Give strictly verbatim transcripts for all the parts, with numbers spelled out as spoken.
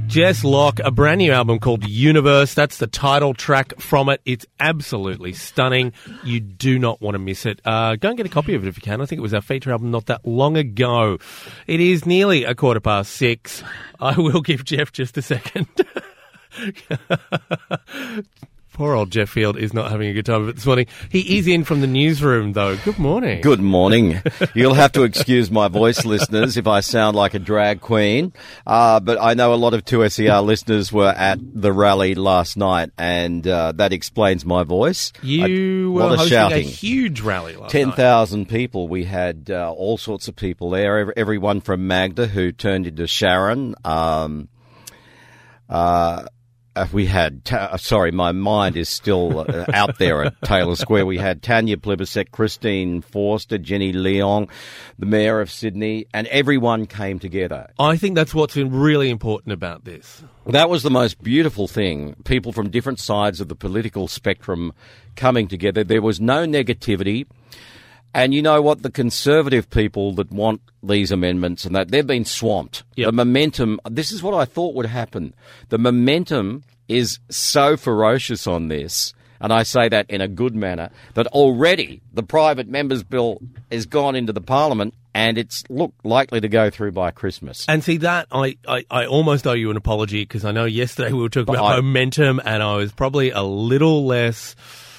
Jess Locke, a brand new album called Universe. That's the title track from it. It's absolutely stunning. You do not want to miss it. Uh, go and get a copy of it if you can. I think it was our feature album not that long ago. It is nearly a quarter past six. I will give Jeff just a second. Poor old Jeff Field is not having a good time of it this morning. He is in from the newsroom, though. Good morning. Good morning. You'll have to excuse my voice, listeners, if I sound like a drag queen. Uh, but I know a lot of two S E R listeners were at the rally last night, and uh, that explains my voice. You a were lot of hosting shouting. a huge rally last ten night. ten thousand people. We had uh, all sorts of people there. Every, everyone from Magda, who turned into Sharon. Um, uh, we had, ta- sorry, my mind is still uh, out there at Taylor Square. We had Tanya Plibersek, Christine Forster, Jenny Leong, the Mayor of Sydney, and everyone came together. I think that's what's been really important about this. That was the most beautiful thing. People from different sides of the political spectrum coming together. There was no negativity. And you know what? The Conservative people that want these amendments and that, they've been swamped. Yep. The momentum, this is what I thought would happen. The momentum is so ferocious on this, and I say that in a good manner, that already the private members' bill has gone into the Parliament and it's, look, likely to go through by Christmas. And see, that, I, I, I almost owe you an apology, because I know yesterday we were talking But about I- momentum, and I was probably a little less...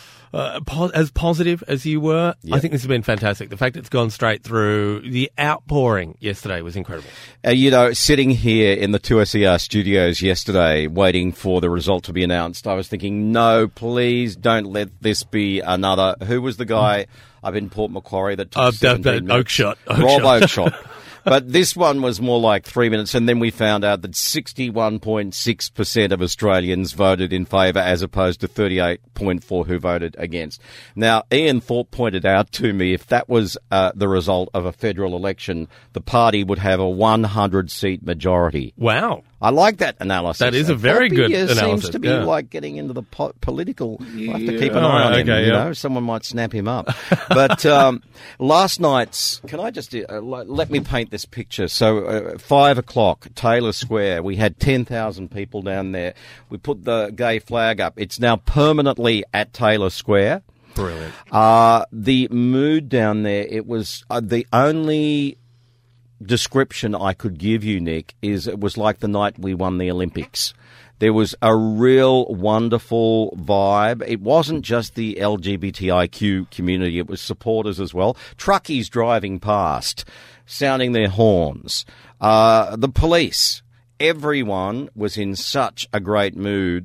Uh, po- as positive as you were. Yep. I think this has been fantastic. The fact it's gone straight through, the outpouring yesterday was incredible. Uh, you know, sitting here in the two S E R studios yesterday waiting for the result to be announced, I was thinking, no, please don't let this be another... Who was the guy up in Port Macquarie that took Uh, seventeen that, that minutes? Oakeshott. Rob Oakeshott. Oakeshott. But this one was more like three minutes, and then we found out that sixty-one point six percent of Australians voted in favour as opposed to thirty-eight point four who voted against. Now, Ian Thorpe pointed out to me if that was uh, the result of a federal election, the party would have a one hundred seat majority. Wow. I like that analysis. That is a very Thorpe, good yeah, analysis, seems to be yeah. like getting into the po- political. We'll have to Yeah, keep an eye on him. okay, You yeah. know, someone might snap him up. But um, last night's. Can I just uh, let me paint this picture? So uh, five o'clock, Taylor Square. We had ten thousand people down there. We put the gay flag up. It's now permanently at Taylor Square. Brilliant. Uh, the mood down there. It was uh, the only description I could give you, Nick, is it was like the night we won the Olympics. There was a real wonderful vibe. It wasn't just the L G B T I Q community, it was supporters as well. Truckies driving past, sounding their horns. Uh, the police, everyone was in such a great mood.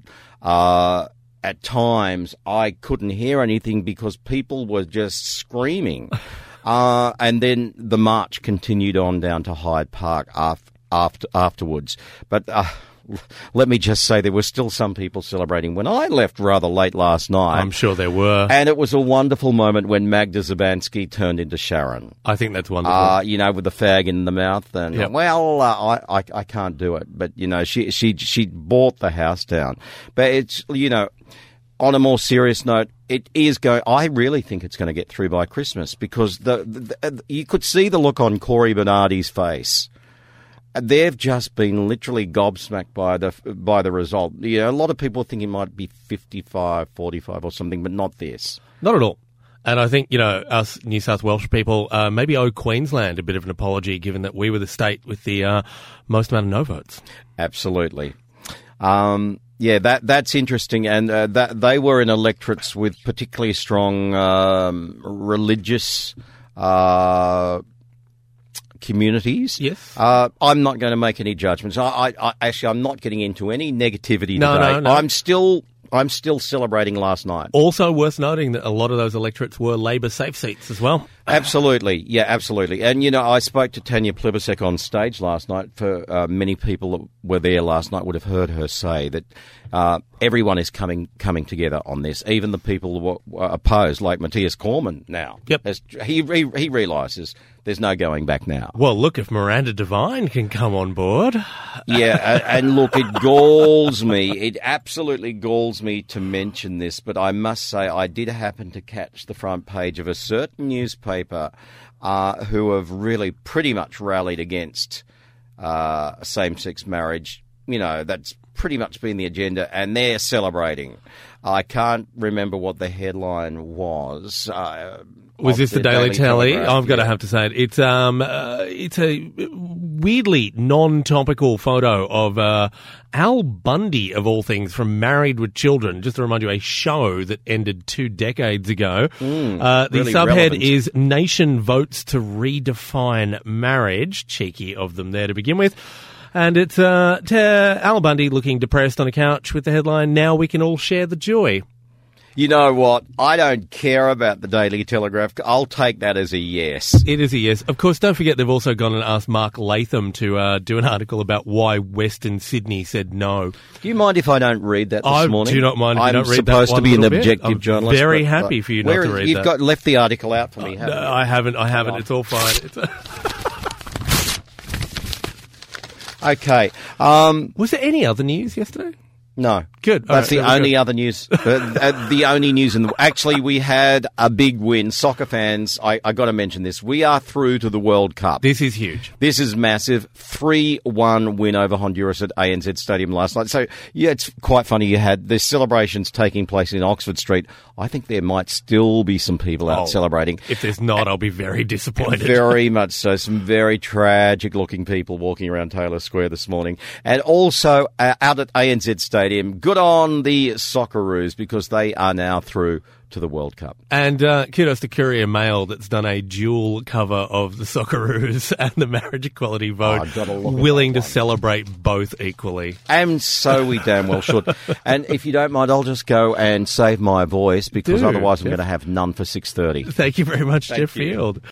Uh, at times, I couldn't hear anything because people were just screaming. Uh, and then the march continued on down to Hyde Park af- after, afterwards. But uh, let me just say there were still some people celebrating when I left rather late last night. I'm sure there were. And it was a wonderful moment when Magda Zabansky turned into Sharon. I think that's wonderful. Uh, you know, with the fag in the mouth. And, Yep. well, uh, I, I, I can't do it. But, you know, she, she, she bought the house down. But it's, you know... On a more serious note, it is going. I really think it's going to get through by Christmas because the, the, the you could see the look on Cory Bernardi's face. They've just been literally gobsmacked by the by the result. You know, a lot of people think it might be fifty-five forty-five or something, but not this. Not at all. And I think, you know, us New South Welsh people uh, maybe owe Queensland a bit of an apology, given that we were the state with the uh, most amount of no votes. Absolutely. Um, yeah, that that's interesting, and uh, that they were in electorates with particularly strong um, religious uh, communities. Yes. Uh, I'm not going to make any judgments. I, I, I actually, I'm not getting into any negativity No, today. no, no. I'm still, I'm still celebrating last night. Also worth noting that a lot of those electorates were Labor safe seats as well. Absolutely, yeah, absolutely. And, you know, I spoke to Tanya Plibersek on stage last night. For uh, many people that were there last night would have heard her say that uh, everyone is coming coming together on this, even the people who were opposed, like Matthias Cormann now. Yep. As he, he, he realises there's no going back now. Well, look, if Miranda Devine can come on board. Yeah, a- and look, it galls me. It absolutely galls me to mention this, but I must say I did happen to catch the front page of a certain newspaper uh, who have really pretty much rallied against uh, same-sex marriage you know, that's pretty much been the agenda, and they're celebrating. I can't remember what the headline was. Uh, Was this the Daily, Daily Tally? Telegraph. I've got yeah. to have to say it. It's um, uh, it's a weirdly non-topical photo of uh, Al Bundy, of all things, from Married with Children. Just to remind you, a show that ended two decades ago. Mm, uh, the really subhead relevant. is "Nation Votes to Redefine Marriage." Cheeky of them there to begin with. And it's uh, t- Al Bundy looking depressed on a couch with the headline, "Now we can all share the joy." You know what? I don't care about the Daily Telegraph. I'll take that as a yes. It is a yes. Of course, don't forget they've also gone and asked Mark Latham to uh, do an article about why Western Sydney said no. Do you mind if I don't read that this I morning? do not mind if you I'm don't read that supposed one to be an little bit. objective I'm journalist. very but- happy but for you not where to is- read You've that. got left the article out for me, haven't No, you? I haven't. I haven't. on. It's all fine. It's Okay. Um, Was there any other news yesterday? no. Good. All That's right, the there we only go. other news. uh, uh, the only news in the. Actually, we had a big win. Soccer fans, I, I got to mention this. We are through to the World Cup. This is huge. This is massive. three one win over Honduras at A N Z Stadium last night. So, yeah, it's quite funny. You had the celebrations taking place in Oxford Street. I think there might still be some people out Oh, celebrating. If there's not, I'll be very disappointed. Very much so. Some very tragic-looking people walking around Taylor Square this morning. And also uh, out at A N Z Stadium, good on the Socceroos because they are now through to the World Cup. And uh, kudos to Courier Mail that's done a dual cover of the Socceroos and the marriage equality vote, Oh, I've got to look at willing that to one. celebrate both equally. And so we damn well should. And if you don't mind, I'll just go and save my voice because Do, otherwise I'm Jeff. going to have none for six thirty. Thank you very much, Thank Jeff you. Field.